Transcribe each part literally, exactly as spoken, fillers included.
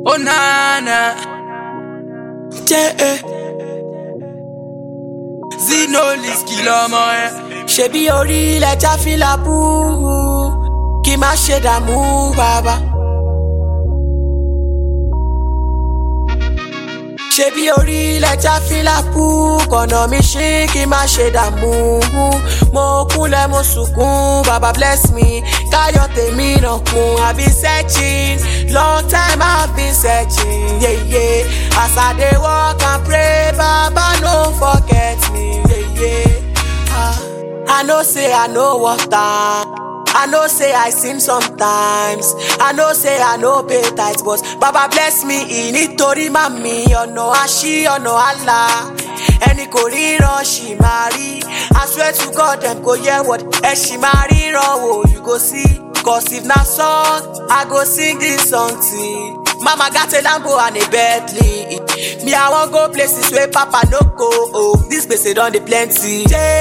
Oh nana, yeah. Zinolis kìlọ̀ ọmọ ẹ. Ṣebí orí ilẹ̀ já fìlà bú kí má ṣe dààmú bàbá. Ṣebí orí ilẹ̀ já fìlà bú kọ̀nà mi ṣí kí má ṣe dààmú. Mo kúnlẹ̀ mo sunkún, baba bless me, káyọ̀ tèmi náà kún. I been searching, long time I've been searching, yeah, yeah. As I dey walk and pray, baba no forget me, yeah, yeah. Ah, I know say I know what time. I know say I sin sometimes. I know say I know pay tithes, but Baba bless me nítorí mami ọ̀nà àṣì ọ̀nà àlà. Ẹni kò ríran ṣì máa rí. I swear to God dem go hear what ẹ ṣì máa ríran wò you go see. Cause if na song, I go sing this song till. Mama got a Lambo and a Bentley. Me I wan go places where Papa no go. Oh, this gbese don dey plenty.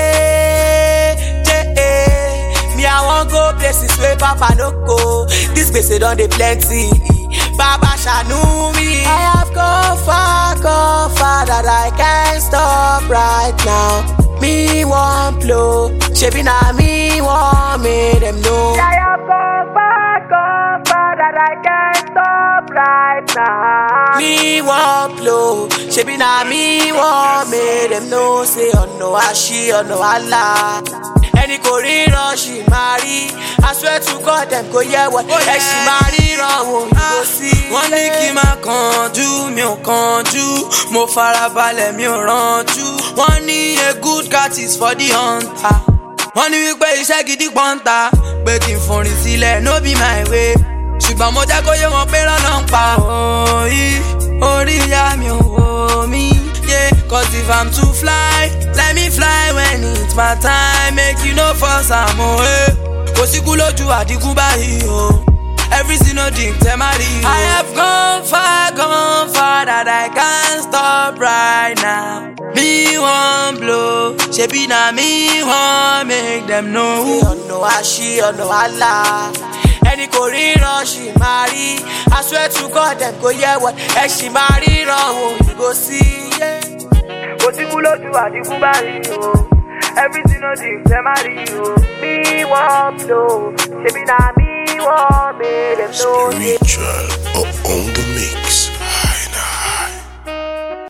Jay, Jay. Me I wan go places where Papa no go. This gbese don dey plenty. Baba ṣàánú mi. I have gone far, gone far that I can't stop right now. Me wan blow, shebi na me wan make them know. I have gone far, gone far that I can't stop right now. Me wan blow, shebi na me wan make them know. Say ọ̀nà àṣì ọ̀nà àlà. Ẹni kò ríran ṣì máa rí. I swear to God dem go hear what ẹ ṣì máa ríran wò you go see. Wọ́n ní kí n má kánjú, mi ò kánjú. Mo farabalẹ̀ mi ò rànjú. Wọ́n ní a good cat is for the hunter. Wọ́n ní wípé iṣẹ́ gidi pọ́ńtà. Pé kí n forin sílẹ̀ no be my way. Ṣùgbọ́n mo jẹ́ kó yé wọn pé rọ́nà ń pa òòyì. Orí ìyá mi ò wò mí. Yeah, cause if I'm too fly, let me fly when it's my time. Make you no force am o. Kò síkú lójú àdínkù báyìí o. Everything no drink tẹ́ má rí o. I have gone far, gone far that I can't stop right now. Me wan blow, ṣebí na me wan make them know. Ọ̀nà àṣì ọ̀nà àlà. Ẹni kò ríran ṣì máa rí. I swear to God dem go hear what ẹ ṣì máa ríran wò you go see. Kò síkú lójú àdínkù báyìí o. Everything no drink tẹ́ má rí o. Me wan blow, ṣebí na me wan make them know. Spiritual on the mix.